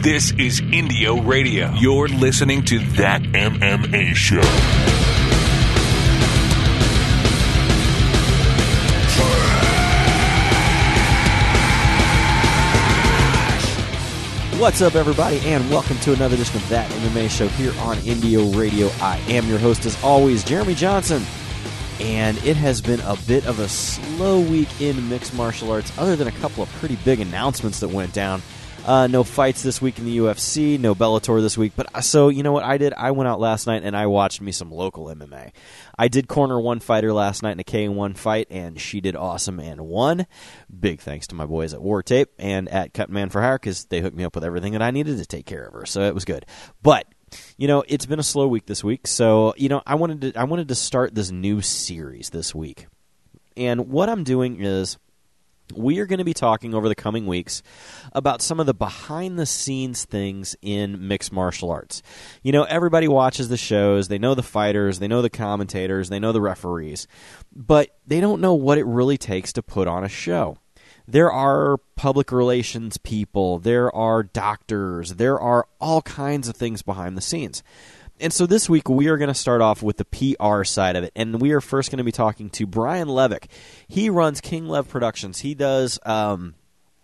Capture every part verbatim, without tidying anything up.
This is Indio Radio. You're listening to That M M A Show. What's up, everybody, and welcome to another edition of That M M A Show here on Indio Radio. I am your host, as always, Jeremy Johnson, and it has been a bit of a slow week in mixed martial arts, other than a couple of pretty big announcements that went down. Uh, no fights this week in the U F C, no Bellator this week, but so, you know what I did? I went out last night and I watched me some local M M A. I did corner one fighter last night in a K one fight, and she did awesome and won. Big thanks to my boys at War Tape and at Cut Man for Hire, because they hooked me up with everything that I needed to take care of her, so it was good. But, you know, it's been a slow week this week, so, you know, I wanted to, I wanted to start this new series this week. And what I'm doing is, we are going to be talking over the coming weeks about some of the behind-the-scenes things in mixed martial arts. You know, everybody watches the shows, they know the fighters, they know the commentators, they know the referees, but they don't know what it really takes to put on a show. There are public relations people, there are doctors, there are all kinds of things behind the scenes. And so this week, we are going to start off with the P R side of it, and we are first going to be talking to Brian Levick. He runs King Lev Productions. He does um,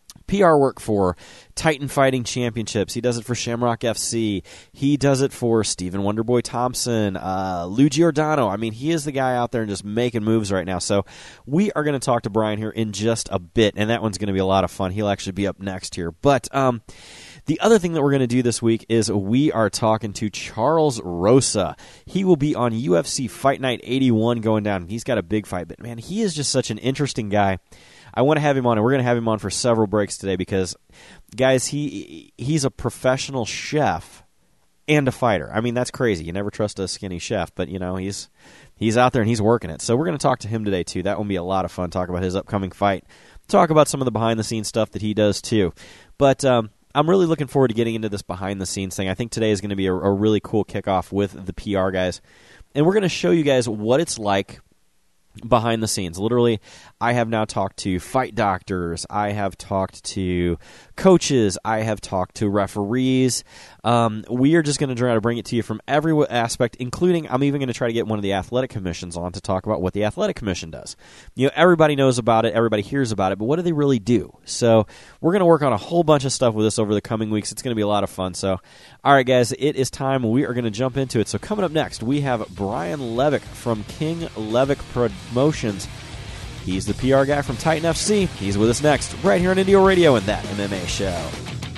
P R work for Titan Fighting Championships. He does it for Shamrock F C. He does it for Stephen Wonderboy Thompson, uh, Lou Giordano. I mean, he is the guy out there and just making moves right now. So we are going to talk to Brian here in just a bit, and that one's going to be a lot of fun. He'll actually be up next here. But um, the other thing that we're going to do this week is we are talking to Charles Rosa. He will be on U F C Fight Night eighty-one going down. He's got a big fight, but man, he is just such an interesting guy. I want to have him on, and we're going to have him on for several breaks today because, guys, he he's a professional chef and a fighter. I mean, that's crazy. You never trust a skinny chef, but, you know, he's he's out there and he's working it. So we're going to talk to him today, too. That will be a lot of fun, talk about his upcoming fight, talk about some of the behind-the-scenes stuff that he does, too. But um, I'm really looking forward to getting into this behind-the-scenes thing. I think today is going to be a, a really cool kickoff with the P R guys, and we're going to show you guys what it's like behind the scenes. Literally, I have now talked to fight doctors, I have talked to coaches, I have talked to referees. Um, we are just going to try to bring it to you from every aspect, including I'm even going to try to get one of the athletic commissions on to talk about what the athletic commission does. You know, everybody knows about it, everybody hears about it, but what do they really do? So we're going to work on a whole bunch of stuff with this over the coming weeks. It's going to be a lot of fun. So, all right, guys, it is time. We are going to jump into it. So coming up next, we have Brian Levick from King Levick Promotions. He's the P R guy from Titan F C. He's with us next, right here on Indio Radio and That M M A Show.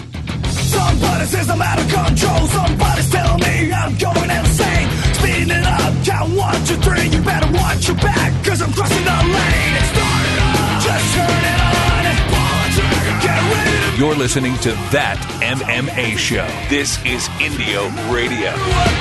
Somebody says I'm out of control. Somebody's telling me I'm going insane. Speeding it up, count one, two, three. You better watch your back, cause I'm crossing the lane. Start it up, just turn it on. Get ready to... You're listening to That M M A Show. This is Indio Radio.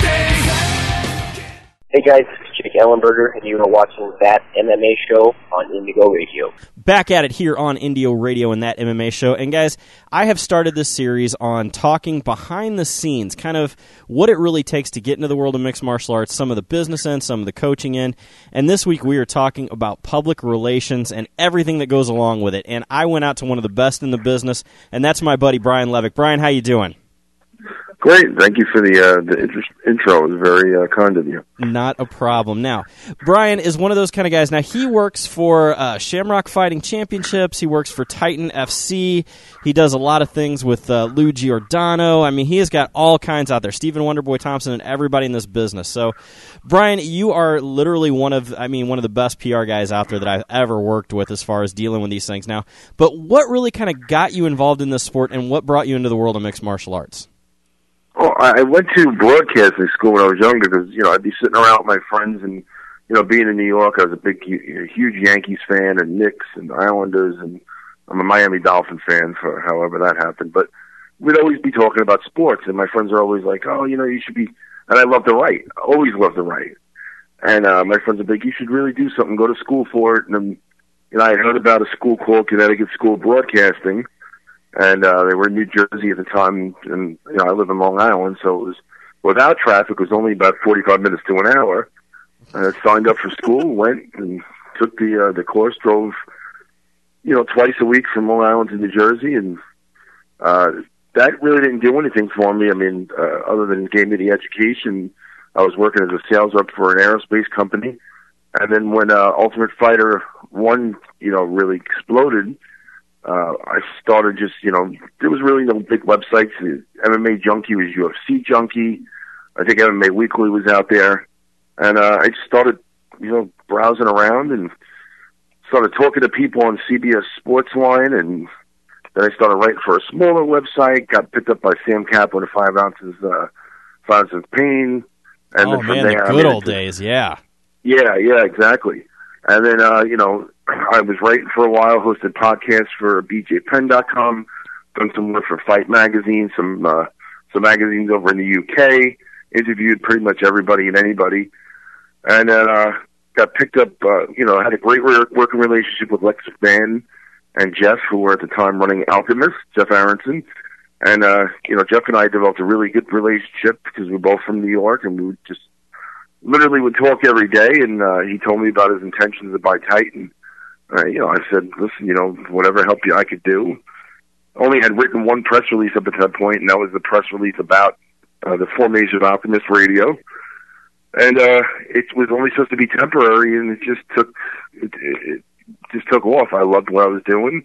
Hey guys, it's Jake Ellenberger, and you are watching That M M A Show on Indigo Radio. Back at it here on Indio Radio and That M M A Show. And guys, I have started this series on talking behind the scenes, kind of what it really takes to get into the world of mixed martial arts, some of the business end, some of the coaching end. And this week we are talking about public relations and everything that goes along with it. And I went out to one of the best in the business, and that's my buddy Brian Levick. Brian, how you doing? Great. Thank you for the uh, the intro. It was very uh, kind of you. Not a problem. Now, Brian is one of those kind of guys. Now, he works for uh, Shamrock Fighting Championships. He works for Titan F C. He does a lot of things with uh, Lou Giordano. I mean, he has got all kinds out there. Stephen Wonderboy Thompson and everybody in this business. So, Brian, you are literally one of, I mean, one of the best P R guys out there that I've ever worked with as far as dealing with these things now. But what really kind of got you involved in this sport, and what brought you into the world of mixed martial arts? Well, I went to broadcasting school when I was younger because, you know, I'd be sitting around with my friends and, you know, being in New York, I was a big, huge Yankees fan and Knicks and Islanders, and I'm a Miami Dolphin fan for however that happened. But we'd always be talking about sports, and my friends are always like, oh, you know, you should be, and I love to write, always love to write. And uh, my friends are like, you should really do something, go to school for it. And then, you know, I heard about a school called Connecticut School of Broadcasting, and uh, they were in New Jersey at the time, and you know I live in Long Island, so it was without traffic. It was only about forty-five minutes to an hour. And I signed up for school, went and took the uh, the course, drove, you know, twice a week from Long Island to New Jersey, and uh, that really didn't do anything for me. I mean, uh, other than it gave me the education, I was working as a sales rep for an aerospace company. And then when uh, Ultimate Fighter one, you know, really exploded, uh, I started just, you know, there was really no big websites. M M A Junkie was U F C Junkie. I think M M A Weekly was out there. And uh, I just started, you know, browsing around and started talking to people on C B S Sportsline. And then I started writing for a smaller website, got picked up by Sam Kaplan at Five Ounces, uh, Five Ounces Pain. And oh, then from man, there, the good I mean, old days, yeah. Yeah, yeah, exactly. And then, uh, you know, I was writing for a while, hosted podcasts for B J Penn dot com, done some work for Fight Magazine, some uh, some magazines over in the U K, interviewed pretty much everybody and anybody, and then uh, got picked up, uh, you know, had a great working relationship with Lex McMahon and Jeff, who were at the time running Alchemist, Jeff Aronson. And, uh, you know, Jeff and I developed a really good relationship because we we're both from New York, and we would just literally would talk every day, and uh, he told me about his intentions to buy Titan. Uh, you know, I said, listen, you know, whatever help you I could do. Only had written one press release up at that point, and that was the press release about uh, the formation of Optimist Radio. And uh, it was only supposed to be temporary, and it just took it, it just took off. I loved what I was doing.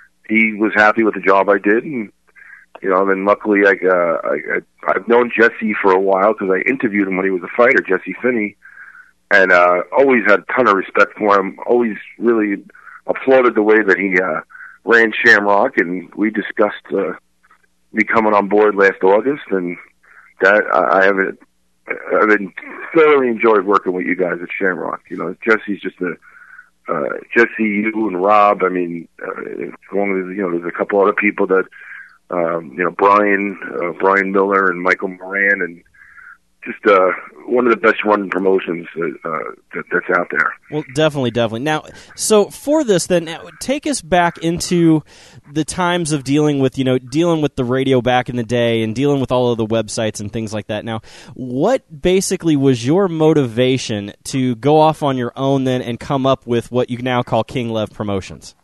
He was happy with the job I did, and you know, then luckily I, uh, I, I, I've known Jesse for a while because I interviewed him when he was a fighter, Jesse Finney, and uh, always had a ton of respect for him, always really applauded the way that he uh, ran Shamrock, and we discussed uh, me coming on board last August, and that I, I haven't, I've been thoroughly enjoyed working with you guys at Shamrock. You know, Jesse's just a, uh, Jesse, you and Rob, I mean, uh, as long as, you know, there's a couple other people that, Um, you know, Brian, uh, Brian Miller and Michael Moran, and just uh, one of the best running promotions uh, that, that's out there. Well, definitely, definitely. Now, so for this, then, take us back into the times of dealing with, you know, dealing with the radio back in the day and dealing with all of the websites and things like that. Now, what basically was your motivation to go off on your own then and come up with what you now call King Lev Promotions?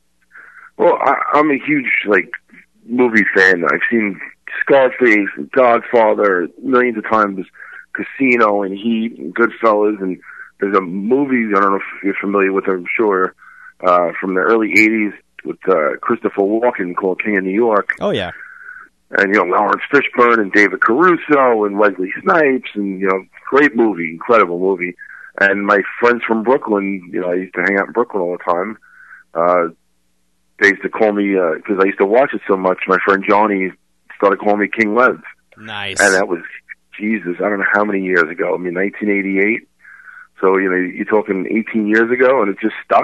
Well, I, I'm a huge, like, movie fan. I've seen Scarface and Godfather millions of times, Casino and Heat and Goodfellas, and there's a movie, I don't know if you're familiar with it, I'm sure, uh, from the early eighties with uh, Christopher Walken called King of New York. Oh, yeah. And, you know, Lawrence Fishburne and David Caruso and Wesley Snipes, and, you know, great movie, incredible movie. And my friends from Brooklyn, you know, I used to hang out in Brooklyn all the time, uh, they used to call me, because uh, I used to watch it so much, my friend Johnny started calling me King Lev. Nice. And that was, Jesus, I don't know how many years ago. I mean, nineteen eighty-eight. So, you know, you're talking eighteen years ago, and it just stuck.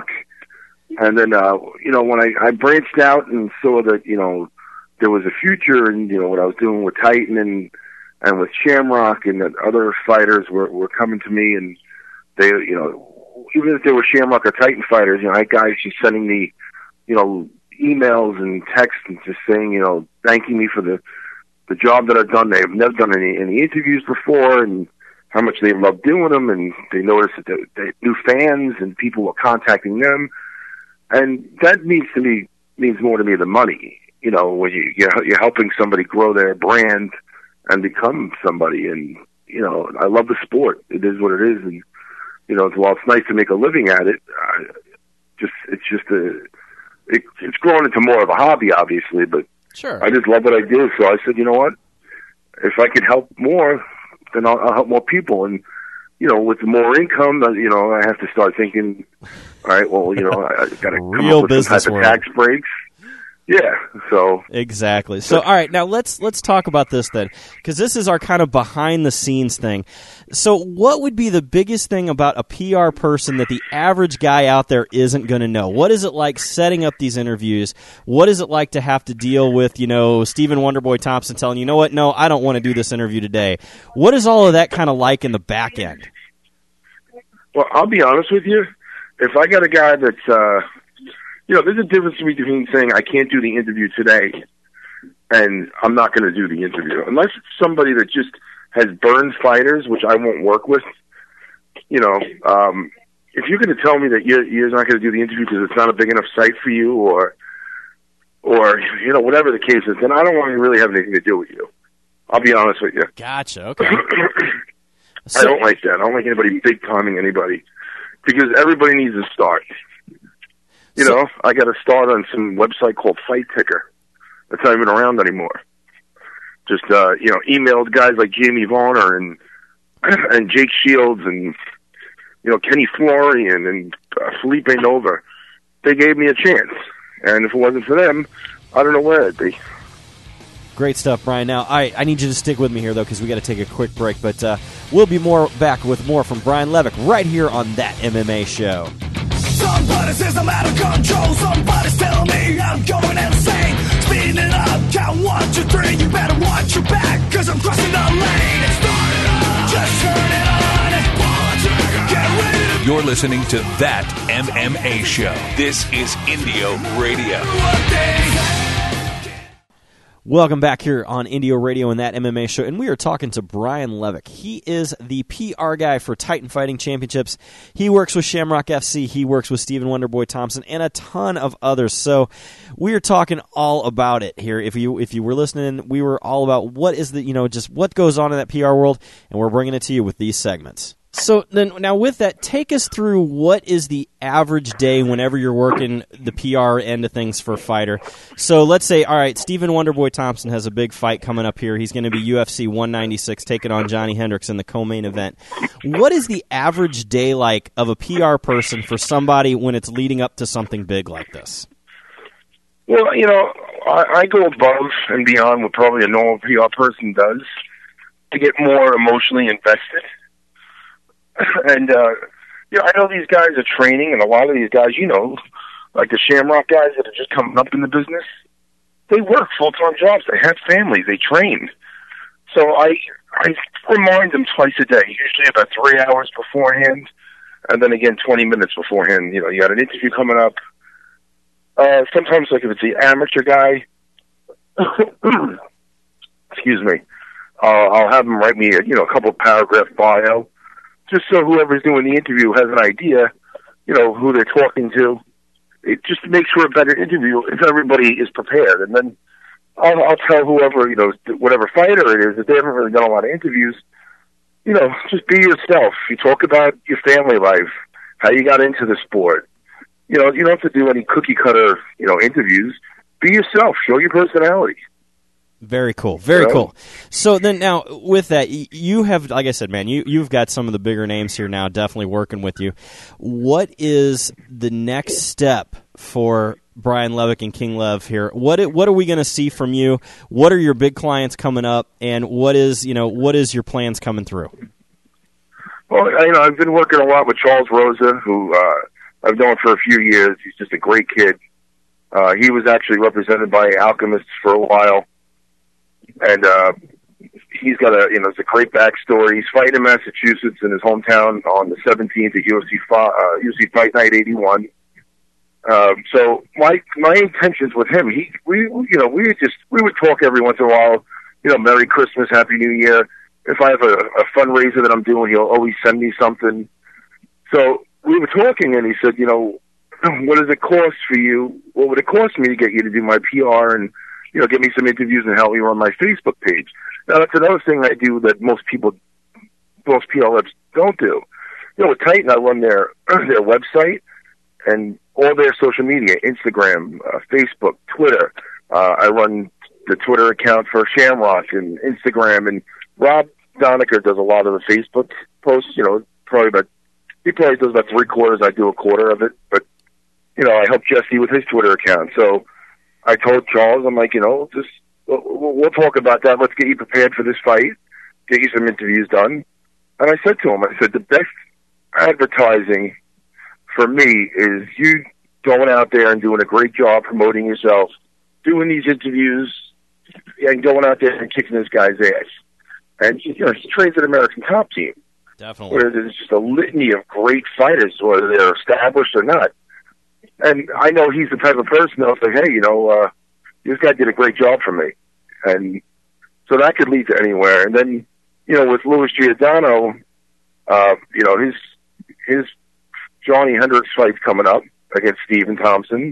And then, uh, you know, when I, I branched out and saw that, you know, there was a future in, you know, what I was doing with Titan and, and with Shamrock, and that other fighters were, were coming to me, and they, you know, even if they were Shamrock or Titan fighters, you know, I had guys just sending me, you know, emails and texts and just saying, you know, thanking me for the the job that I've done. They've never done any any interviews before, and how much they love doing them, and they noticed that they, they new fans and people were contacting them, and that means to me means more to me than money. You know, when you you're, you're helping somebody grow their brand and become somebody, and you know, I love the sport. It is what it is, and you know, while it's nice to make a living at it, I, just it's just a It, it's grown into more of a hobby, obviously, but sure. I just love what I do. So I said, you know what? If I could help more, then I'll, I'll help more people. And, you know, with more income, you know, I have to start thinking, all right, well, you know, I, I got to come Real up with some type world. of tax breaks. Yeah, so exactly. So, all right, now let's let's talk about this then, because this is our kind of behind the scenes thing. So, what would be the biggest thing about a P R person that the average guy out there isn't going to know? What is it like setting up these interviews? What is it like to have to deal with, you know, Stephen Wonderboy Thompson telling you, you know what, no, I don't want to do this interview today. What is all of that kind of like in the back end? Well, I'll be honest with you. If I got a guy that's uh, you know, there's a difference between saying I can't do the interview today and I'm not going to do the interview. Unless it's somebody that just has burned fighters, which I won't work with. You know, um, if you're going to tell me that you're, you're not going to do the interview because it's not a big enough site for you, or or, you know, whatever the case is, then I don't want to really have anything to do with you. I'll be honest with you. Gotcha, okay. I don't like that. I don't like anybody big-timing anybody, because everybody needs a start. You so, know, I got a start on some website called Fight Ticker. That's not even around anymore. Just, uh, you know, emailed guys like Jamie Varner and and Jake Shields and, you know, Kenny Florian and uh, Felipe Nova. They gave me a chance. And if it wasn't for them, I don't know where I'd be. Great stuff, Brian. Now, I, I need you to stick with me here, though, because we got to take a quick break. But uh, we'll be more back with more from Brian Levick right here on That M M A Show. Somebody says I'm out of control. Somebody's telling me I'm going insane. Speeding it up, count one, two, three. You better watch your back, cause I'm crossing the lane. Start it up, just turn it on. Get ready to... You're listening to That M M A Show. This is Indio Radio. Welcome back here on Indio Radio and That M M A Show, and we are talking to Brian Levick. He is the P R guy for Titan Fighting Championships. He works with Shamrock F C. He works with Stephen Wonderboy Thompson and a ton of others. So we are talking all about it here. If you if you were listening, we were all about what is the you know just what goes on in that P R world, and we're bringing it to you with these segments. So then, now with that, take us through what is the average day whenever you're working the P R end of things for a fighter. So let's say, all right, Stephen Wonderboy Thompson has a big fight coming up here. He's going to be U F C one ninety-six taking on Johnny Hendricks in the co-main event. What is the average day like of a P R person for somebody when it's leading up to something big like this? Well, you know, I, I go above and beyond what probably a normal P R person does to get more emotionally invested. And, uh, you know, I know these guys are training, and a lot of these guys, you know, like the Shamrock guys that are just coming up in the business, they work full-time jobs. They have families. They train. So I I remind them twice a day, usually about three hours beforehand, and then again twenty minutes beforehand. You know, you got an interview coming up. Uh, sometimes, like if it's the amateur guy, excuse me, uh, I'll have them write me, a, you know, a couple of paragraph bio, just so whoever's doing the interview has an idea, you know, who they're talking to. It just makes for a better interview if everybody is prepared. And then I'll, I'll tell whoever, you know, whatever fighter it is, if they haven't really done a lot of interviews, you know, just be yourself. You talk about your family life, how you got into the sport. You know, you don't have to do any cookie-cutter, you know, interviews. Be yourself. Show your personality. Very cool. Very yeah. cool. So then now with that, you have, like I said, man, you, you've got some of the bigger names here now definitely working with you. What is the next step for Brian Levick and King Lev here? What what are we going to see from you? What are your big clients coming up, and what is, you know, what is your plans coming through? Well, you know, I've been working a lot with Charles Rosa, who uh, I've known for a few years. He's just a great kid. Uh, he was actually represented by Alchemists for a while. And uh, he's got a, you know, it's a great backstory. He's fighting in Massachusetts in his hometown on the seventeenth at U F C, uh, U F C Fight Night eighty-one. Uh, so my my intentions with him, he we you know we would just we would talk every once in a while. You know, Merry Christmas, Happy New Year. If I have a, a fundraiser that I'm doing, he'll always send me something. So we were talking, and he said, you know, what does it cost for you? What would it cost me to get you to do my P R and, you know, get me some interviews and help me run my Facebook page? Now, that's another thing I do that most people, most P R reps don't do. You know, with Titan, I run their their website and all their social media, Instagram, uh, Facebook, Twitter. Uh, I run the Twitter account for Shamrock and Instagram, and Rob Doniker does a lot of the Facebook posts. You know, probably about, he probably does about three quarters. I do a quarter of it, but, you know, I help Jesse with his Twitter account. So I told Charles, I'm like, you know, just we'll, we'll talk about that. Let's get you prepared for this fight, get you some interviews done. And I said to him, I said, the best advertising for me is you going out there and doing a great job promoting yourself, doing these interviews, and going out there and kicking this guy's ass. And, you know, he trains an American Top Team. Definitely. Where there's just a litany of great fighters, whether they're established or not. And I know he's the type of person that'll say, hey, you know, uh, this guy did a great job for me. And so that could lead to anywhere. And then, you know, with Louis Giordano, uh, you know, his his Johnny Hendricks fight's coming up against Stephen Thompson.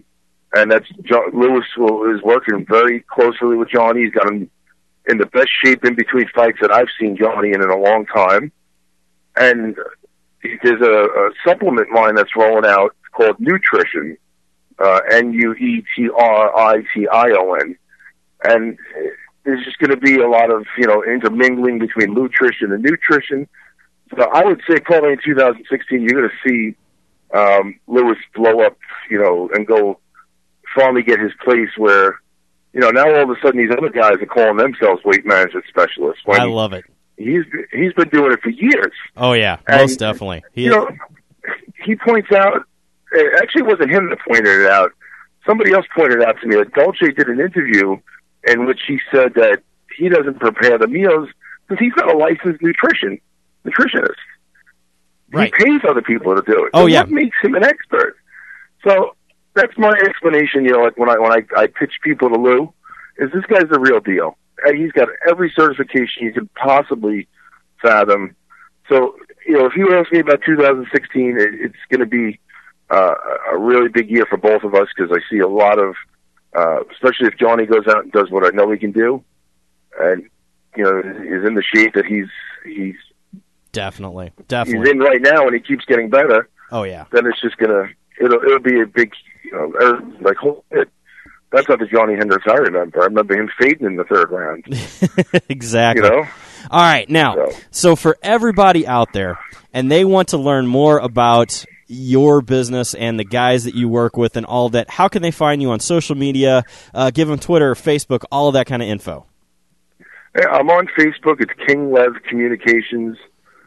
and that's John, Lewis is working very closely with Johnny. He's got him in the best shape in between fights that I've seen Johnny in in a long time. And there's a, a supplement line that's rolling out called Nutrition, uh, N U E T R I T I O N. And there's just going to be a lot of, you know, intermingling between nutrition and nutrition. So I would say probably in two thousand sixteen, you're going to see um, Lewis blow up, you know, and go finally get his place where, you know, now all of a sudden these other guys are calling themselves weight management specialists. I love it. He's he's been doing it for years. Oh, yeah, and, most definitely. He you know, he points out, it actually wasn't him that pointed it out. Somebody else pointed out to me that Dolce did an interview in which he said that he doesn't prepare the meals because he's not a licensed nutrition nutritionist. Right. He pays other people to do it. Oh, so yeah. What makes him an expert? So that's my explanation. You know, like when I when I, I pitch people to Lou, is this guy's the real deal. He's got every certification you could possibly fathom. So, you know, if you ask me about two thousand sixteen, it, it's going to be uh, a really big year for both of us because I see a lot of, uh, especially if Johnny goes out and does what I know he can do, and you know, is in the shape that he's he's definitely definitely he's in right now, and he keeps getting better. Oh yeah. Then it's just gonna it'll it'll be a big, you know, like holy shit. That's not the Johnny Hendricks I remember. I remember him fading in the third round. Exactly. You know? All right, now, so. so for everybody out there, and they want to learn more about your business and the guys that you work with and all that, how can they find you on social media? Uh, give them Twitter, Facebook, all of that kind of info. I'm on Facebook. It's King Lev Communications.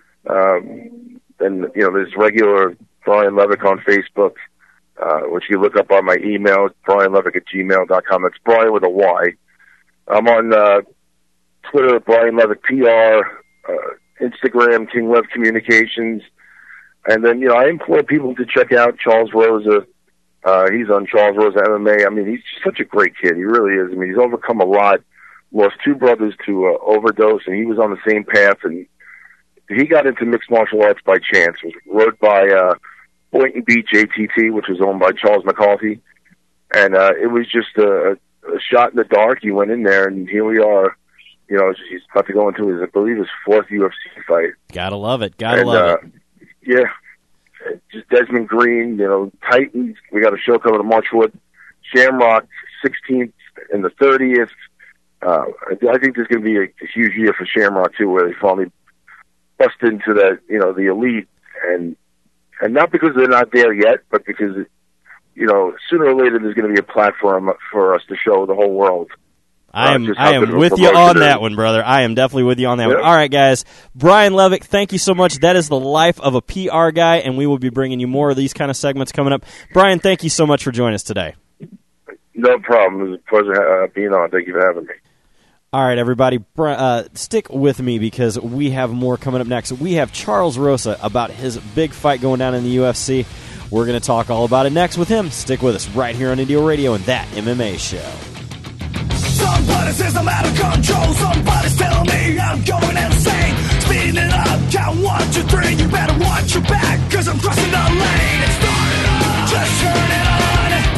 Um, and, you know, there's regular Brian Levick on Facebook. Uh, which you look up on my email, brian levick at gmail dot com. It's Brian with a Y. I'm on uh, Twitter, Brian Levick P R, uh, Instagram, King Lev Communications. And then, you know, I implore people to check out Charles Rosa. Uh, he's on Charles Rosa M M A. I mean, he's such a great kid. He really is. I mean, he's overcome a lot, lost two brothers to uh, overdose, and he was on the same path. And he got into mixed martial arts by chance. It was rode by... Uh, Boynton Beach A T T, which was owned by Charles McCarthy, and uh, it was just a, a shot in the dark. He went in there, and here we are. You know, he's about to go into his, I believe, his fourth U F C fight. Gotta love it. Gotta and, love uh, it. Yeah, just Desmond Green. You know, Titans. We got a show coming to Marchwood. Shamrock, sixteenth and the thirtieth. Uh, I think there's going to be a, a huge year for Shamrock too, where they finally bust into that, you know, the elite and. And not because they're not there yet, but because, you know, sooner or later there's going to be a platform for us to show the whole world. I am uh, I am with you on that one, brother. I am definitely with you on that yeah. one. All right, guys. Brian Levick, thank you so much. That is the life of a P R guy, and we will be bringing you more of these kind of segments coming up. Brian, thank you so much for joining us today. No problem. It was a pleasure uh, being on. Thank you for having me. All right, everybody, uh, stick with me because we have more coming up next. We have Charles Rosa about his big fight going down in the U F C. We're going to talk all about it next with him. Stick with us right here on Indio Radio and That M M A Show. Somebody says I'm out of control. Somebody's telling me I'm going insane. Speeding it up, count one, two, three. You better watch your back, cause I'm crossing the lane. It started up, just turn it on.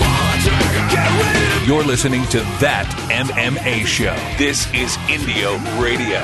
Get ready. You're listening to That M M A Show. This is Indio Radio.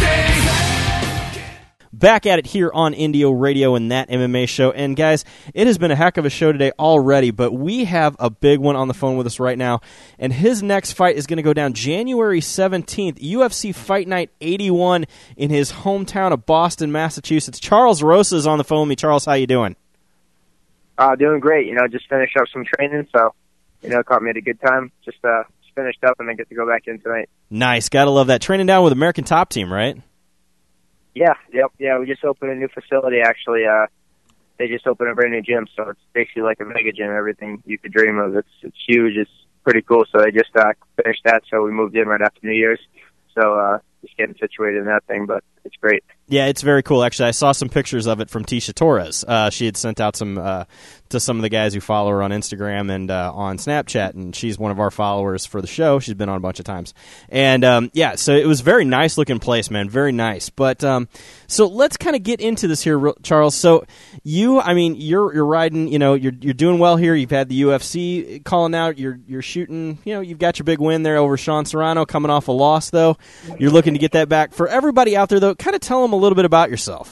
Back at it here on Indio Radio and That M M A Show. And guys, it has been a heck of a show today already, but we have a big one on the phone with us right now. And his next fight is going to go down January seventeenth, U F C Fight Night eighty-one in his hometown of Boston, Massachusetts. Charles Rosa is on the phone with me. Charles, how you doing? Uh, doing great. You know, just finished up some training, so, you know, it caught me at a good time. Just uh, finished up and then get to go back in tonight. Nice. Gotta love that. Training down with American Top Team, right? Yeah, yep, yeah. We just opened a new facility, actually. Uh, they just opened a brand new gym, so it's basically like a mega gym, everything you could dream of. It's it's huge. It's pretty cool. So they just uh, finished that, so we moved in right after New Year's. So uh, just getting situated in that thing, but it's great. Yeah, it's very cool. Actually, I saw some pictures of it from Tisha Torres. Uh, she had sent out some uh, to some of the guys who follow her on Instagram and uh, on Snapchat, and she's one of our followers for the show. She's been on a bunch of times. And, um, yeah, so it was very nice-looking place, man, very nice. But um, so let's kind of get into this here, Charles. So you, I mean, you're you're riding, you know, you're you're doing well here. You've had the U F C calling out. You're you're shooting, you know, you've got your big win there over Sean Serrano, coming off a loss, though. You're looking to get that back. For everybody out there, though, kind of tell them a little bit about yourself.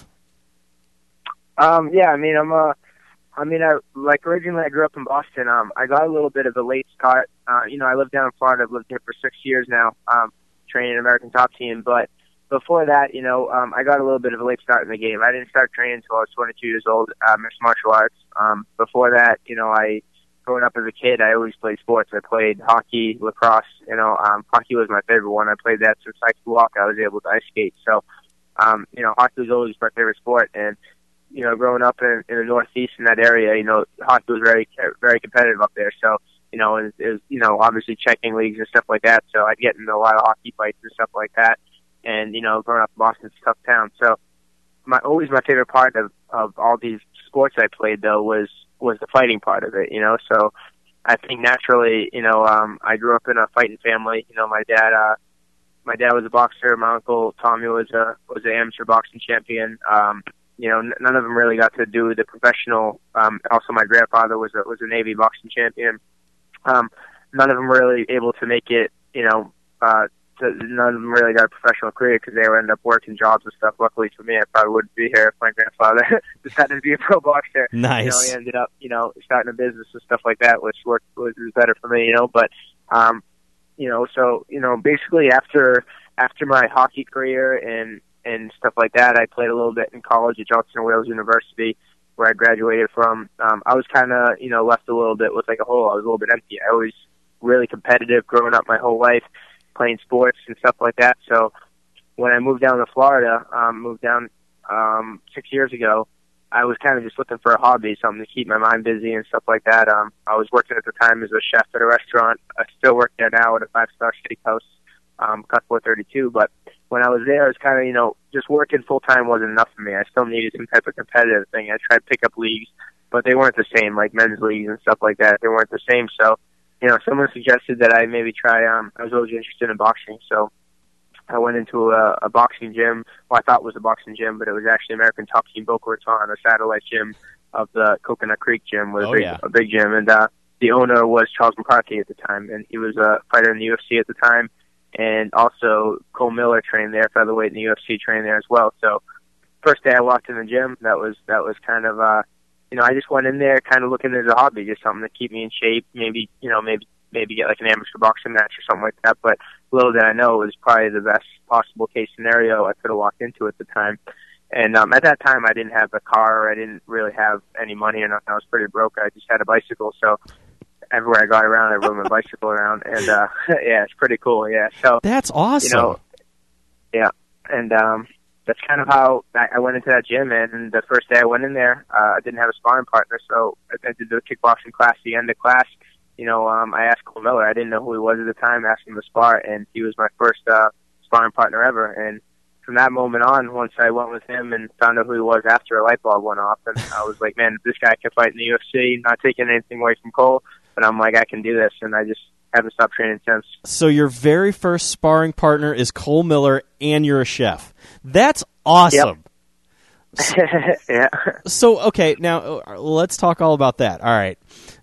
Um, yeah, I mean, I'm a, I mean, I, like originally I grew up in Boston. Um, I got a little bit of a late start. Uh, you know, I lived down in Florida. I've lived here for six years now, um, training an American Top Team. But before that, you know, um, I got a little bit of a late start in the game. I didn't start training until I was twenty-two years old, uh, mixed martial arts. Um, before that, you know, I, growing up as a kid, I always played sports. I played hockey, lacrosse. You know, um, hockey was my favorite one. I played that since I could walk. I was able to ice skate. So, Um, you know, hockey was always my favorite sport, and you know, growing up in, in the Northeast in that area, you know, hockey was very, very competitive up there. So, you know, it, it was, you know, obviously checking leagues and stuff like that. So I'd get into a lot of hockey fights and stuff like that. And you know, growing up in Boston's a tough town. So, my always my favorite part of of all these sports I played though was was the fighting part of it. You know, so I think naturally, you know, um, I grew up in a fighting family. You know, my dad. Uh, My dad was a boxer. My uncle Tommy was a was an amateur boxing champion. Um, you know, n- none of them really got to do the professional. Um, also, my grandfather was a was a Navy boxing champion. Um, none of them really able to make it. You know, uh, to, none of them really got a professional career because they would end up working jobs and stuff. Luckily for me, I probably wouldn't be here if my grandfather decided to be a pro boxer. Nice. You know, he ended up, you know, starting a business and stuff like that, which worked was better for me. You know, but um, You know, so, you know, basically after after my hockey career and, and stuff like that, I played a little bit in college at Johnson and Wales University, where I graduated from. Um, I was kind of, you know, left a little bit with like a hole. I was a little bit empty. I was really competitive growing up my whole life, playing sports and stuff like that. So when I moved down to Florida, um, moved down um, six years ago, I was kind of just looking for a hobby, something to keep my mind busy and stuff like that. Um, I was working at the time as a chef at a restaurant. I still work there now at a five-star steakhouse, um, Cut four thirty-two. But when I was there, I was kind of, you know, just working full-time wasn't enough for me. I still needed some type of competitive thing. I tried to pick up leagues, but they weren't the same, like men's leagues and stuff like that. They weren't the same. So, you know, someone suggested that I maybe try, um, I was always interested in boxing. So I went into a, a boxing gym. Well, I thought it was a boxing gym, but it was actually American Top Team Boca Raton, a satellite gym of the Coconut Creek gym, was oh, a, big, yeah. a big gym. And uh, the owner was Charles McCarthy at the time, and he was a fighter in the U F C at the time. And also Cole Miller trained there, featherweight in the U F C, trained there as well. So first day I walked in the gym, that was that was kind of, uh, you know, I just went in there kind of looking as a hobby, just something to keep me in shape, maybe, you know, maybe maybe get like an amateur boxing match or something like that. But little did I know it was probably the best possible case scenario I could have walked into at the time. And um, at that time, I didn't have a car, or I didn't really have any money or nothing. I was pretty broke. I just had a bicycle, so everywhere I got around, I rode my bicycle around. And uh, yeah, it's pretty cool. Yeah, so that's awesome. You know, yeah, and um, that's kind of how I, I went into that gym. And the first day I went in there, uh, I didn't have a sparring partner, so I, I did the kickboxing class. The end of class, you know, um, I asked Cole Miller. I didn't know who he was at the time. I asked him to spar, and he was my first uh, sparring partner ever. And from that moment on, once I went with him and found out who he was after, a light bulb went off, and I was like, man, if this guy can fight in the U F C, not taking anything away from Cole, but I'm like, I can do this, and I just haven't stopped training since. So your very first sparring partner is Cole Miller, and you're a chef. That's awesome. Yep. So, yeah. So, okay, now let's talk all about that. All right.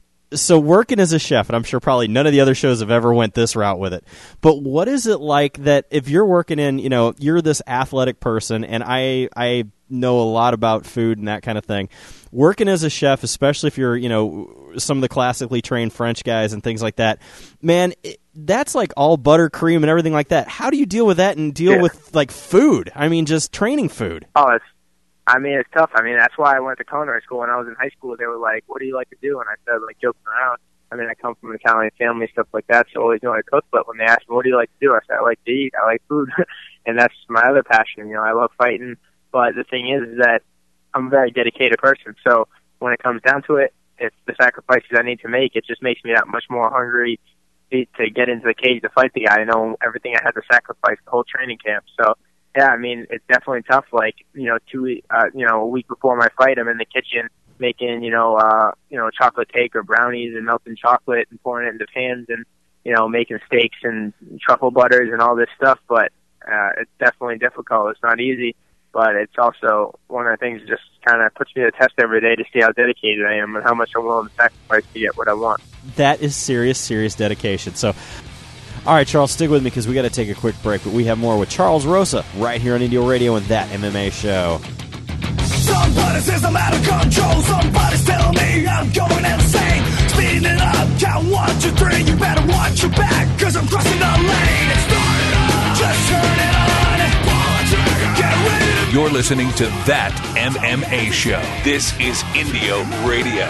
So working as a chef, and I'm sure probably none of the other shows have ever went this route with it, but what is it like that if you're working in, you know, you're this athletic person, and I I know a lot about food and that kind of thing. Working as a chef, especially if you're, you know, some of the classically trained French guys and things like that, man, it, that's like all buttercream and everything like that. How do you deal with that and deal yeah. with, like, food? I mean, just training food. Oh, it's I mean, it's tough. I mean, that's why I went to culinary school. When I was in high school, they were like, what do you like to do? And I said, like, joking around. I mean, I come from an Italian family, stuff like that, so I always knew how to cook. But when they asked me, what do you like to do? I said, I like to eat. I like food. And that's my other passion. You know, I love fighting. But the thing is, is that I'm a very dedicated person. So when it comes down to it, it's the sacrifices I need to make. It just makes me that much more hungry to get into the cage to fight the guy. I know everything I had to sacrifice the whole training camp. So yeah, I mean, it's definitely tough. Like, you know, two, uh, you know, a week before my fight, I'm in the kitchen making, you know, uh, you know, chocolate cake or brownies and melting chocolate and pouring it into pans and, you know, making steaks and truffle butters and all this stuff. But uh, it's definitely difficult. It's not easy, but it's also one of the things that just kind of puts me to the test every day to see how dedicated I am and how much I'm willing to sacrifice to get what I want. That is serious, serious dedication. So, all right, Charles, stick with me because we got to take a quick break, but we have more with Charles Rosa right here on Indio Radio and That M M A Show. Somebody says I'm out of control. Somebody's telling me I'm going insane. Speeding it up, count one, two, three. You better watch your back, cause I'm crossing the lane. It's started up, just turn it on. Get ready to You're listening to That M M A Show. This is Indio Radio.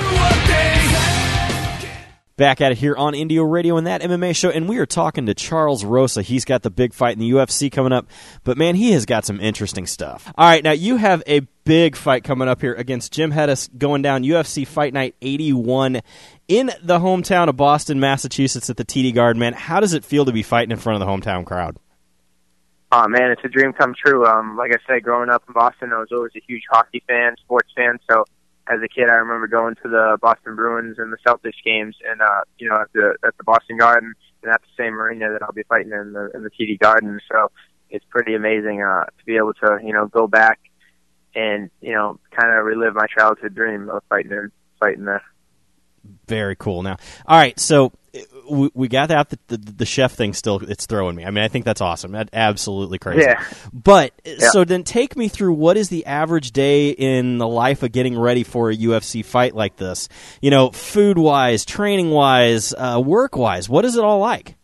Back at it here on Indio Radio and That M M A Show, and we are talking to Charles Rosa. He's got the big fight in the U F C coming up, but man, he has got some interesting stuff. All right, now you have a big fight coming up here against Jim Hedges going down U F C Fight Night eighty-one in the hometown of Boston, Massachusetts at the T D Garden. Man, how does it feel to be fighting in front of the hometown crowd? Oh, man, it's a dream come true. Um, like I said, growing up in Boston, I was always a huge hockey fan, sports fan, so as a kid, I remember going to the Boston Bruins and the Celtics games, and uh, you know, at the at the Boston Garden, and that's the same arena that I'll be fighting in the in the T D Garden. So it's pretty amazing uh, to be able to, you know, go back and, you know, kind of relive my childhood dream of fighting in fighting there. Very cool. Now, all right, so we, we got out the, the the chef thing. Still, it's throwing me. I mean, I think that's awesome. That's absolutely crazy. Yeah. But yeah. So then, take me through what is the average day in the life of getting ready for a U F C fight like this? You know, food wise, training wise, uh, work wise. What is it all like?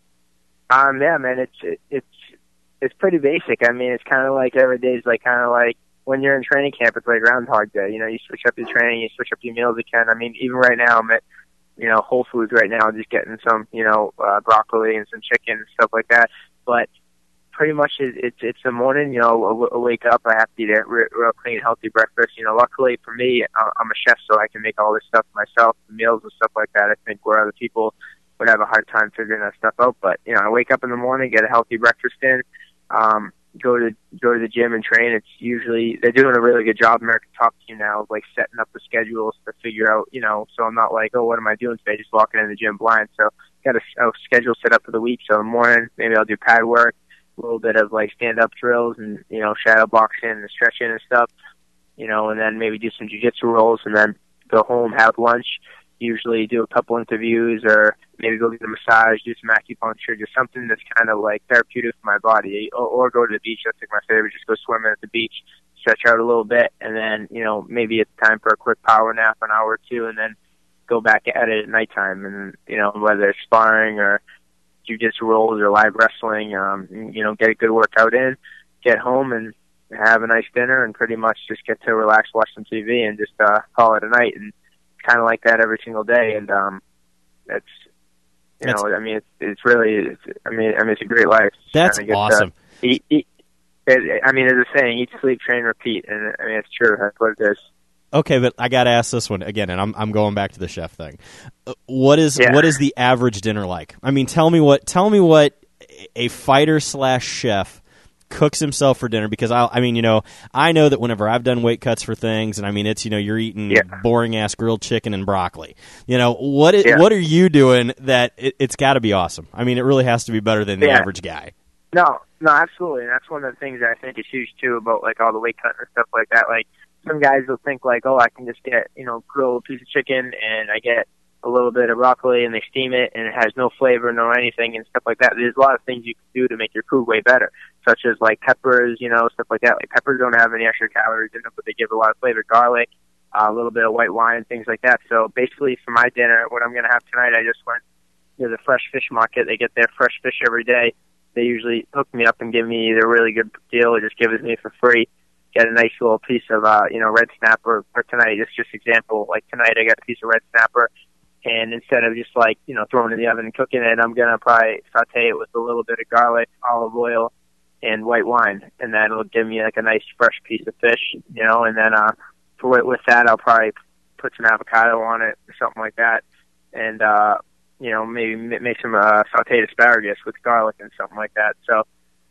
Um. Yeah, man. It's it, it's it's pretty basic. I mean, it's kind of like every day is like kind of like when you're in training camp. It's like Groundhog Day. You know, you switch up your training, you switch up your meals again. I mean, even right now, I'm at, you know, Whole Foods right now, just getting some, you know, uh, broccoli and some chicken and stuff like that. But pretty much it, it's it's the morning, you know, I wake up, I have to eat a real, real clean, healthy breakfast. You know, luckily for me, I'm a chef, so I can make all this stuff myself, meals and stuff like that. I think where other people would have a hard time figuring that stuff out. But, you know, I wake up in the morning, get a healthy breakfast in, um, go to go to the gym and train. It's usually, they're doing a really good job, American Top Team now, of like setting up the schedules to figure out, you know, so I'm not like, oh, what am I doing today? Just walking in the gym blind. So got a, a schedule set up for the week. So in the morning, maybe I'll do pad work, a little bit of like stand up drills and, you know, shadow boxing and stretching and stuff, you know, and then maybe do some jiu-jitsu rolls and then go home, have lunch, usually do a couple interviews or maybe go get a massage, do some acupuncture, just something that's kind of like therapeutic for my body, or, or go to the beach. That's like my favorite. Just go swimming at the beach, stretch out a little bit, and then, you know, maybe it's time for a quick power nap, an hour or two, and then go back at it at nighttime. And, you know, whether it's sparring or jiu-jitsu rolls or live wrestling, um, you know, get a good workout in, get home and have a nice dinner, and pretty much just get to relax, watch some T V, and just uh, call it a night. And it's kind of like that every single day. And um, it's, you that's, know, I mean, it's, it's really, it's, I mean, I mean, it's a great life. That's awesome. To eat, eat, it, I mean, as a saying, eat, sleep, train, repeat, and I mean, it's true. That's what it is. Okay, but I got to ask this one again, and I'm I'm going back to the chef thing. What is yeah. what is the average dinner like? I mean, tell me what tell me what a fighter slash chef cooks himself for dinner, because I I mean, you know, I know that whenever I've done weight cuts for things, and I mean, it's, you know, you're eating yeah. boring ass grilled chicken and broccoli. You know, what is, yeah. what are you doing that it, it's got to be awesome? I mean, it really has to be better than the yeah. average guy. No, no, absolutely, and that's one of the things that I think is huge too about like all the weight cutting and stuff like that. Like, some guys will think like, oh, I can just get, you know, grill a piece of chicken and I get a little bit of broccoli and they steam it and it has no flavor, no anything and stuff like that. There's a lot of things you can do to make your food way better, such as like peppers, you know, stuff like that. Like peppers don't have any extra calories in them, but they give a lot of flavor. Garlic, uh, a little bit of white wine, things like that. So basically for my dinner, what I'm going to have tonight, I just went to the fresh fish market. They get their fresh fish every day. They usually hook me up and give me either a really good deal or just give it to me for free. Get a nice little piece of, uh, you know, red snapper for tonight. It's just example. Like tonight, I got a piece of red snapper, and instead of just like, you know, throwing it in the oven and cooking it, I'm gonna probably saute it with a little bit of garlic, olive oil, and white wine, and that'll give me like a nice fresh piece of fish, you know. And then uh, for with that, I'll probably put some avocado on it or something like that, and uh, you know, maybe make some uh, sautéed asparagus with garlic and something like that. So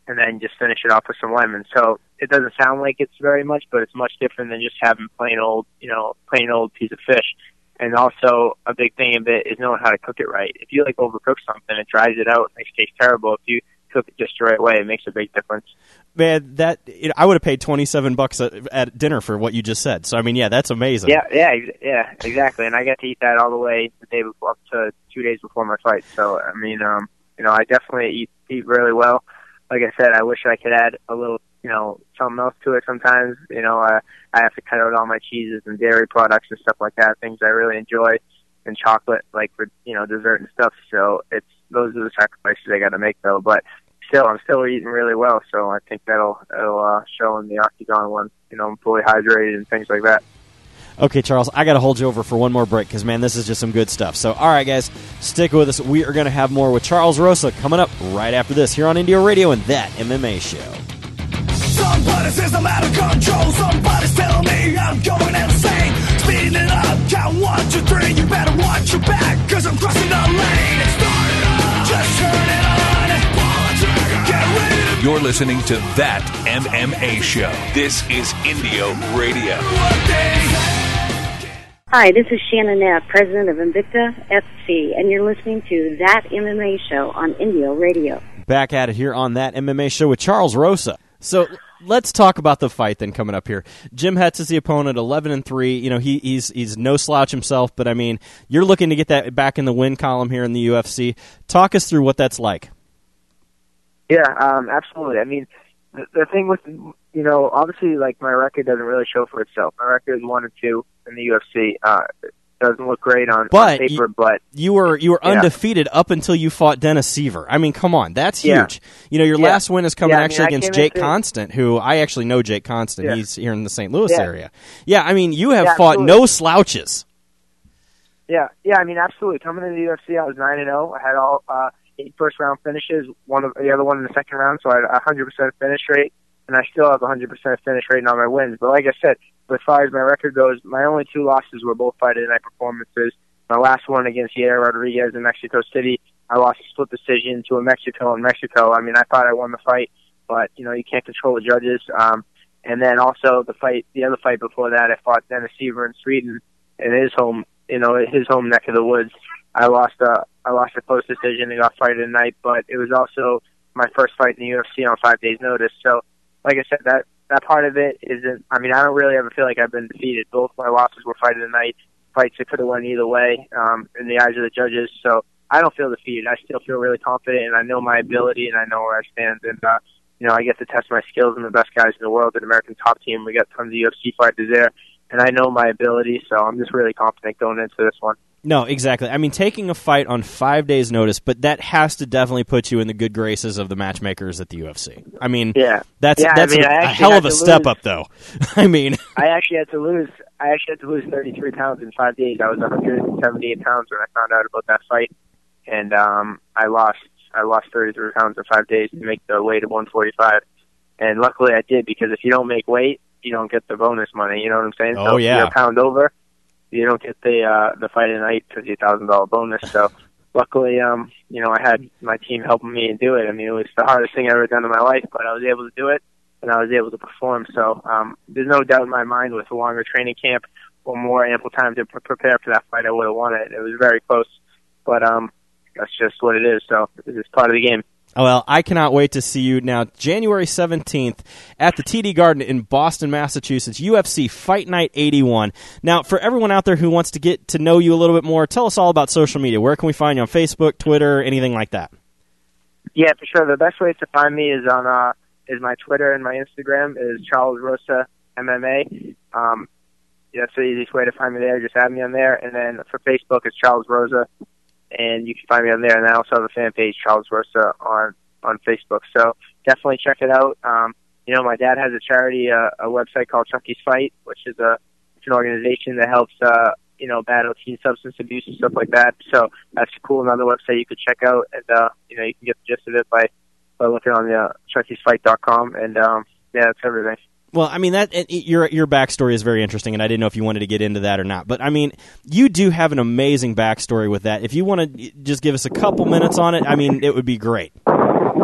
and then just finish it off with some lemon. So it doesn't sound like it's very much, but it's much different than just having plain old, you know, plain old piece of fish. And also a big thing of it is knowing how to cook it right. If you like overcook something, it dries it out, it makes it taste terrible. If you cook it just the right way, it makes a big difference. Man, that you know, I would have paid twenty-seven bucks at, at dinner for what you just said. So I mean, yeah, that's amazing. Yeah, yeah, yeah, exactly. And I got to eat that all the way the day before, up to two days before my fight. So I mean, um, you know, I definitely eat eat really well. Like I said, I wish I could add a little, you know, something else to it. Sometimes, you know, uh, I have to cut out all my cheeses and dairy products and stuff like that. Things I really enjoy, and chocolate, like for you know dessert and stuff. So it's those are the sacrifices I got to make, though. But still, I'm still eating really well, so I think that'll that'll uh, show in the Octagon one. You know, I'm fully hydrated and things like that. Okay, Charles, I got to hold you over for one more break because, man, this is just some good stuff. So, all right, guys, stick with us. We are going to have more with Charles Rosa coming up right after this here on Indio Radio and That M M A Show. Somebody says I'm out of control. Somebody's telling me I'm going insane. Speeding it up, count one, two, three. You better watch your back, cause I'm crossing the lane. It started up, just turn it on. Get ready to You're listening to That M M A Show. This is Indio Radio. Hi, this is Shannon Knapp, president of Invicta F C, and you're listening to That M M A Show on Indio Radio. Back at it here on That M M A Show with Charles Rosa. So let's talk about the fight then coming up here. Jim Hetz is the opponent, eleven and three. You know, he, he's he's no slouch himself, but I mean, you're looking to get that back in the win column here in the U F C. Talk us through what that's like. Yeah, um, absolutely. I mean, the, the thing with, you know, obviously, like, my record doesn't really show for itself. My record is one and two in the U F C. Uh, it doesn't look great on, but on paper, you, but you were you were yeah. undefeated up until you fought Dennis Seaver. I mean, come on, that's yeah. huge. You know, your yeah. last win is coming yeah, I actually mean, against Jake into, Constant, who I actually know Jake Constant. Yeah. He's here in the Saint Louis yeah. area. Yeah, I mean, you have yeah, fought absolutely. no slouches. Yeah, yeah, I mean, absolutely. Coming into the U F C, I was nine and zero. I had all uh, eight first round finishes, one of the other one in the second round, so I had a hundred percent finish rate, and I still have a hundred percent finish rate in all my wins. But like I said, as far as my record goes, my only two losses were both fight of the night performances. My last one against Yair Rodriguez in Mexico City, I lost a split decision to a Mexico in Mexico. I mean, I thought I won the fight, but you know, you can't control the judges. Um, and then also the fight, the other fight before that, I fought Dennis Seaver in Sweden in his home, you know, his home neck of the woods. I lost a, I lost a close decision and got fight of the night, but it was also my first fight in the U F C on five days' notice. So, like I said, that that part of it isn't. I mean, I don't really ever feel like I've been defeated. Both my losses were fight of the night, fights that could have went either way um, in the eyes of the judges. So I don't feel defeated. I still feel really confident, and I know my ability, and I know where I stand. And uh, you know, I get to test my skills in the best guys in the world, the American Top Team. We got tons of U F C fighters there, and I know my ability. So I'm just really confident going into this one. No, exactly. I mean, taking a fight on five days' notice, but that has to definitely put you in the good graces of the matchmakers at the U F C. I mean, yeah, that's yeah, that's I mean, a, I a hell of a step lose. up, though. I mean, I actually had to lose. I actually had to lose thirty-three pounds in five days. I was one hundred seventy-eight pounds when I found out about that fight, and um, I lost. I lost thirty-three pounds in five days to make the weight of one forty-five. And luckily, I did, because if you don't make weight, you don't get the bonus money. You know what I'm saying? Oh, so if yeah. you're a pound over, you don't get the uh, the fight of the night fifty thousand dollar bonus. So luckily, um, you know, I had my team helping me do it. I mean, it was the hardest thing I've ever done in my life, but I was able to do it, and I was able to perform. So um, there's no doubt in my mind, with a longer training camp or more ample time to pre- prepare for that fight, I would have won it. It was very close, but um, that's just what it is. So it's just part of the game. well, I cannot wait to see you now January seventeenth at the T D Garden in Boston, Massachusetts, U F C Fight Night eighty-one. Now, for everyone out there who wants to get to know you a little bit more, tell us all about social media. Where can we find you on Facebook, Twitter, anything like that? Yeah, for sure. The best way to find me is on uh, is my Twitter, and my Instagram is Charles Rosa M M A. Um, that's the easiest way to find me there. Just add me on there. And then for Facebook, it's Charles Rosa, and you can find me on there. And I also have a fan page, Charles Rosa, on on Facebook. So definitely check it out. Um, you know, my dad has a charity, uh, a website called Chucky's Fight, which is a it's an organization that helps uh, you know battle teen substance abuse and stuff like that. So that's cool. Another website you could check out, and uh, you know you can get the gist of it by by looking on the uh, chuckys fight dot com. And um, yeah, that's everything. Well, I mean, that it, your your backstory is very interesting, and I didn't know if you wanted to get into that or not. But, I mean, you do have an amazing backstory with that. If you want to just give us a couple minutes on it, I mean, it would be great.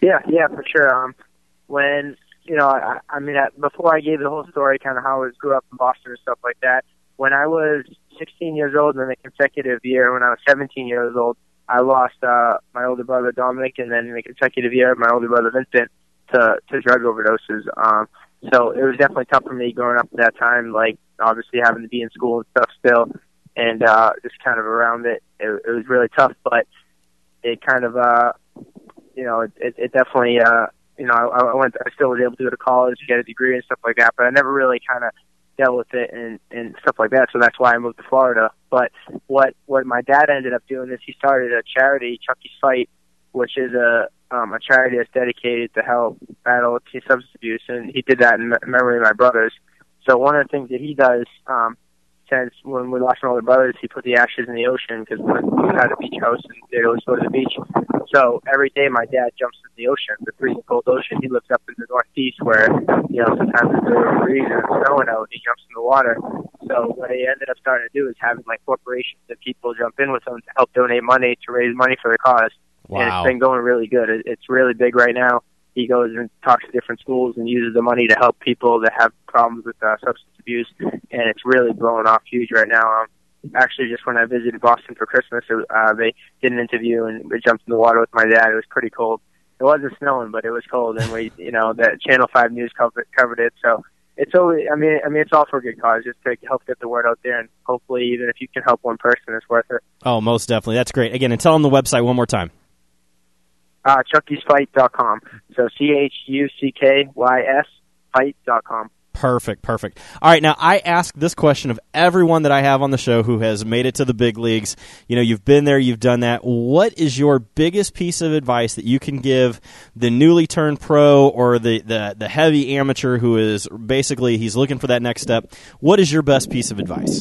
Yeah, yeah, for sure. Um, when, you know, I, I mean, I, before I gave the whole story, kind of how I grew up in Boston and stuff like that, when I was sixteen years old in a consecutive year, when I was seventeen years old, I lost uh, my older brother Dominic, and then in a consecutive year, my older brother Vincent to, to drug overdoses. Um, so it was definitely tough for me growing up at that time, like obviously having to be in school and stuff still, and uh, just kind of around it. It, it was really tough, but it kind of, uh, you know, it, it, it definitely, uh, you know, I, I went, I still was able to go to college, get a degree and stuff like that, but I never really kind of dealt with it and, and stuff like that. So that's why I moved to Florida. But what, what my dad ended up doing is he started a charity, Chucky's Fight, which is a, um, a charity that's dedicated to help battle teen substance abuse. And he did that in memory of my brothers. So one of the things that he does, um, since when we lost my older brothers, he put the ashes in the ocean because we had a beach house and they'd always go to the beach. So every day my dad jumps in the ocean, the freezing cold ocean. He looks up in the northeast where, you know, sometimes it's really freezing and snowing out, and he jumps in the water. So what he ended up starting to do is having like corporations and people jump in with him to help donate money to raise money for the cause. Wow. And it's been going really good. It, it's really big right now. He goes and talks to different schools and uses the money to help people that have problems with uh, substance abuse, and it's really blowing off huge right now. Um, actually, just when I visited Boston for Christmas, it, uh, they did an interview and we jumped in the water with my dad. It was pretty cold. It wasn't snowing, but it was cold, and we, you know, that Channel Five News covered covered it. So it's always, I mean, I mean, it's all for a good cause, just to help get the word out there, and hopefully, even if you can help one person, it's worth it. Oh, most definitely. That's great. Again, and tell them the website one more time. Uh, Chuckys Fight dot com. So C H U C K Y S fight dot com. Perfect, perfect. All right, now I ask this question of everyone that I have on the show who has made it to the big leagues. You know, you've been there, you've done that. What is your biggest piece of advice that you can give the newly turned pro or the, the, the heavy amateur who is basically, he's looking for that next step? What is your best piece of advice?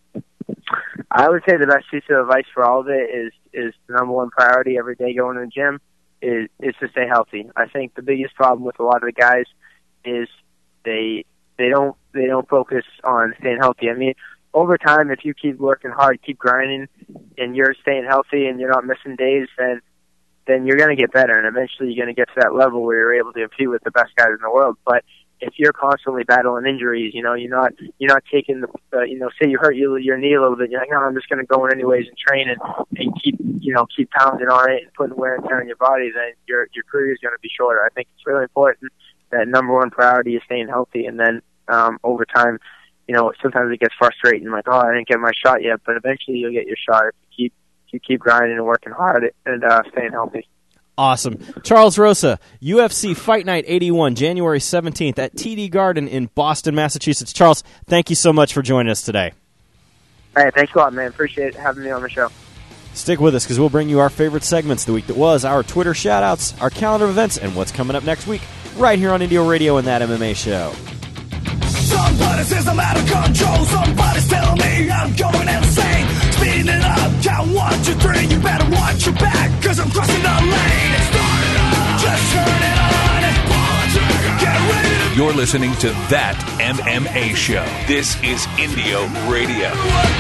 I would say the best piece of advice for all of it is, is the number one priority every day going to the gym is, is to stay healthy. I think the biggest problem with a lot of the guys is they they don't they don't focus on staying healthy. I mean, over time, if you keep working hard, keep grinding, and you're staying healthy and you're not missing days, then then you're going to get better, and eventually you're going to get to that level where you're able to compete with the best guys in the world. But if you're constantly battling injuries, you know, you're not you're not taking the, uh, you know, say you hurt your, your knee a little bit, you're like, no, I'm just going to go in anyways and train and, and keep, you know, keep pounding on it and putting wear and tear on your body, then your your career is going to be shorter. I think it's really important that number one priority is staying healthy, and then um, over time, you know, sometimes it gets frustrating, like, oh, I didn't get my shot yet, but eventually you'll get your shot if you keep if you keep grinding and working hard and uh, staying healthy. Awesome. Charles Rosa, U F C Fight Night eighty-one, January seventeenth at T D Garden in Boston, Massachusetts. Charles, thank you so much for joining us today. All right, thanks a lot, man. Appreciate having me on the show. Stick with us because we'll bring you our favorite segments the week that was, our Twitter shout-outs, our calendar of events, and what's coming up next week right here on Indio Radio and That M M A Show. Somebody says I'm out of control. Somebody's telling me I'm going insane. Speeding it up, count one, two, three. You better watch your back, cause I'm crossing the lane. Start it up, just turn it on. Get ready to You're listening to That M M A Show. This is Indio Radio.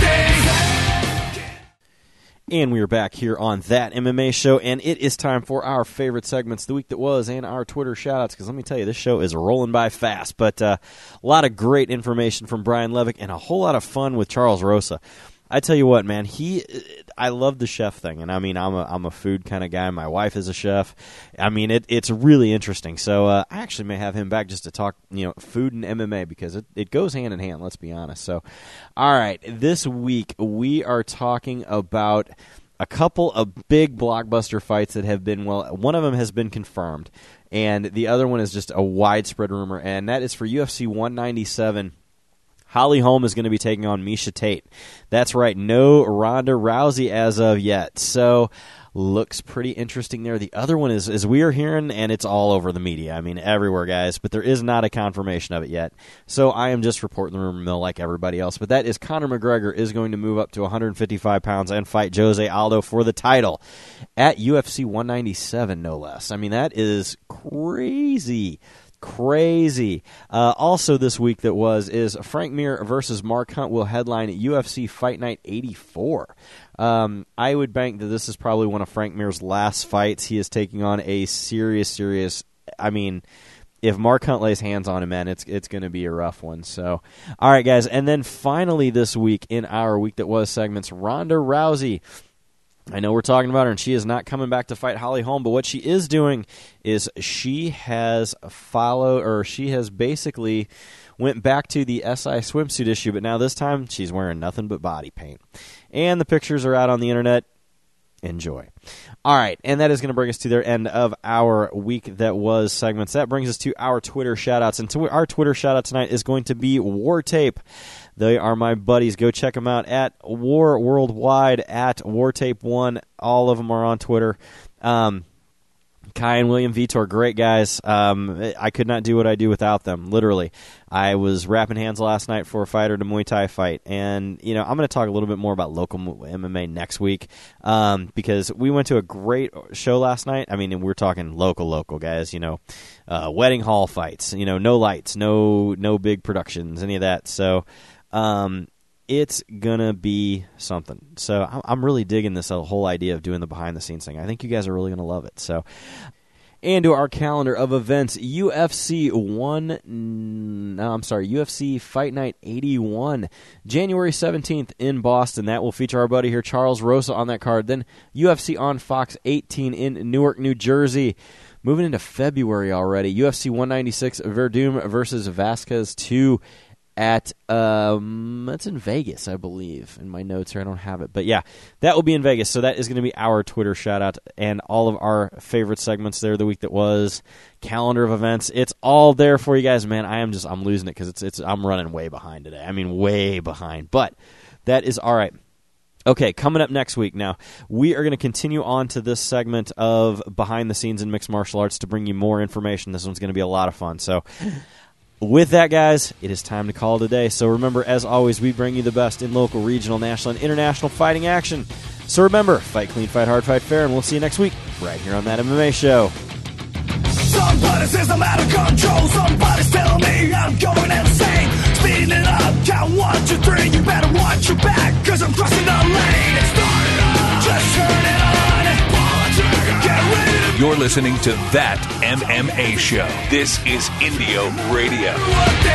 And we are back here on That M M A Show, and it is time for our favorite segments the week that was and our Twitter shout-outs, because let me tell you, this show is rolling by fast. But uh, a lot of great information from Brian Levick and a whole lot of fun with Charles Rosa. I tell you what, man, he, I love the chef thing, and I mean, I'm a, I'm a food kind of guy. My wife is a chef. I mean, it, it's really interesting. So uh, I actually may have him back just to talk, you know, food and M M A, because it, it goes hand in hand, let's be honest. So, all right, this week we are talking about a couple of big blockbuster fights that have been, well, one of them has been confirmed, and the other one is just a widespread rumor, and that is for U F C one ninety-seven. Holly Holm is going to be taking on Miesha Tate. That's right, no Ronda Rousey as of yet. So, looks pretty interesting there. The other one is, is we are hearing, and it's all over the media. I mean, everywhere, guys, but there is not a confirmation of it yet. So, I am just reporting the rumor mill like everybody else. But that is Conor McGregor is going to move up to one fifty-five pounds and fight Jose Aldo for the title at U F C one ninety-seven, no less. I mean, that is crazy. Crazy. Uh, also this week that was is Frank Mir versus Mark Hunt will headline U F C Fight Night eighty-four. Um, I would bank that this is probably one of Frank Mir's last fights. He is taking on a serious, serious, I mean, if Mark Hunt lays hands on him, man, it's it's going to be a rough one. So, all right, guys. And then finally this week in our Week That Was segments, Ronda Rousey. I know we're talking about her, and she is not coming back to fight Holly Holm, but what she is doing is she has followed, or she has basically went back to the S I swimsuit issue, but now this time she's wearing nothing but body paint. And the pictures are out on the internet. Enjoy. All right, and that is going to bring us to the end of our Week That Was segments. That brings us to our Twitter shout-outs, and to our Twitter shout-out tonight is going to be War Tape. They are my buddies. Go check them out at War Worldwide, at War Tape one. All of them are on Twitter. Um, Kai and William Vitor, great guys. Um, I could not do what I do without them, literally. I was wrapping hands last night for a fighter at a Muay Thai fight, and you know I'm going to talk a little bit more about local M M A next week um, because we went to a great show last night. I mean, we're talking local, local guys. You know, uh, wedding hall fights. You know, no lights, no no big productions, any of that. So. Um, it's gonna be something. So I'm really digging this whole idea of doing the behind-the-scenes thing. I think you guys are really gonna love it. So, and to our calendar of events, U F C one. No, I'm sorry, U F C Fight Night eighty-one, January seventeenth in Boston. That will feature our buddy here, Charles Rosa, on that card. Then U F C on Fox eighteen in Newark, New Jersey. Moving into February already, U F C one ninety-six, Verdum versus Vasquez two. At um, that's in Vegas, I believe. In my notes here, I don't have it, but yeah, that will be in Vegas. So that is going to be our Twitter shout out and all of our favorite segments there. The Week That Was, calendar of events, it's all there for you guys. Man, I am just I'm losing it because it's it's I'm running way behind today. I mean, way behind, but that is all right. Okay, coming up next week now, we are going to continue on to this segment of behind the scenes in mixed martial arts to bring you more information. This one's going to be a lot of fun. So. With that, guys, it is time to call it a day. So remember, as always, we bring you the best in local, regional, national, and international fighting action. So remember, fight clean, fight hard, fight fair, and we'll see you next week right here on That M M A Show. Somebody says I'm out of control. Somebody's telling me I'm going insane. Speeding it up, count one, two, three. You better watch your back, cause I'm crossing the lane. It started up, just turn it on. Get ready to You're listening to That M M A Show. This is Indio Radio. what